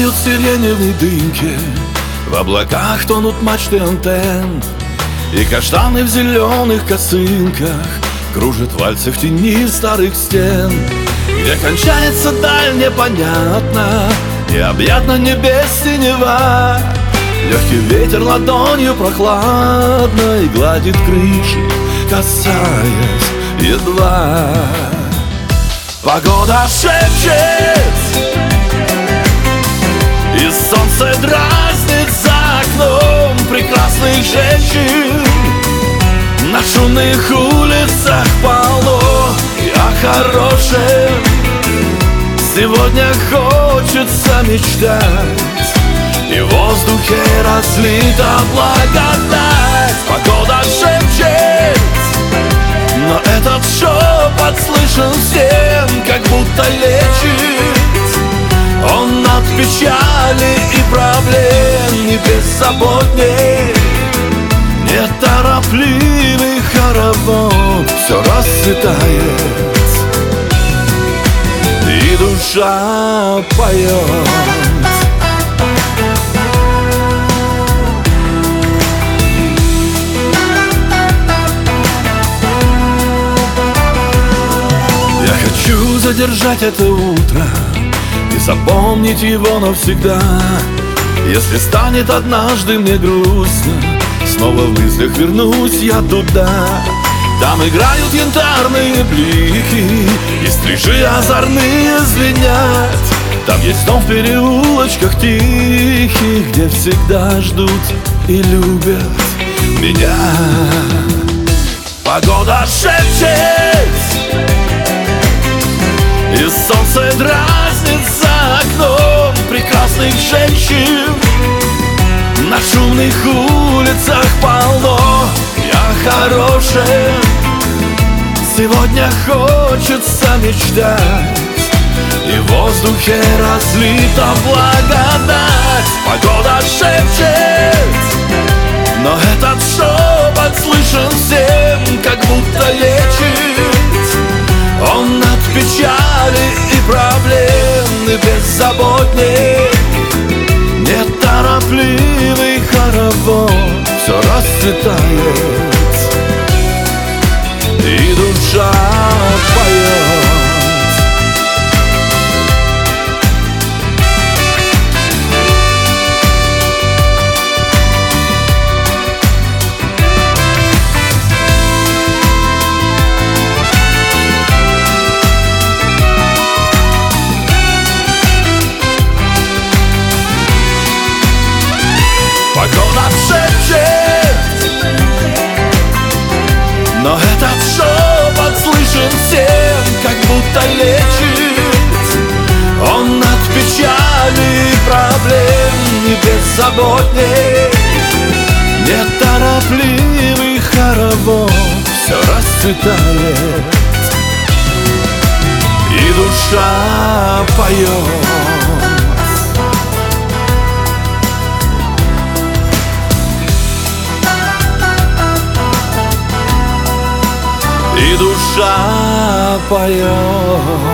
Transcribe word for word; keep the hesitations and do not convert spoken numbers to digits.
Тают сиреневые дымки, в облаках тонут мачты антенн, и каштаны в зеленых косынках кружат вальсы в тени старых стен. Где кончается даль, непонятно, необъятно небес синева. Легкий ветер ладонью прохладной гладит крыши, касаясь едва. Погода шепчет, и солнце дразнит за окном прекрасных женщин. На шумных улицах полно и о хорошем сегодня хочется мечтать, и в воздухе разлита благодать. Погода шепчет, но этот шепот слышен всем, как будто лечит. Он от печали и проблем не беззаботней. Неторопливый хоровод все расцветает, и душа поет. Хочу задержать это утро и запомнить его навсегда. Если станет однажды мне грустно, снова в мыслях вернусь я туда. Там играют янтарные блики, и стрижи озорные звенят. Там есть дом в переулочках тихих, где всегда ждут и любят меня. Погода шепчет, и солнце дразнит за окном прекрасных женщин. На шумных улицах полно и о хорошем сегодня хочется мечтать, и в воздухе разлита благодать. Погода шепчет, но этот шепот слышен всем, как будто лечит. Он от печали и проблем не беззаботней. Неторопливый хоровод все расцветает, и душа поет. Погода шепчет, но этот шепот слышен всем, как будто лечит. Он от печали и проблем не беззаботней. Неторопливый хоровод все расцветает, и душа поет. И душа поет.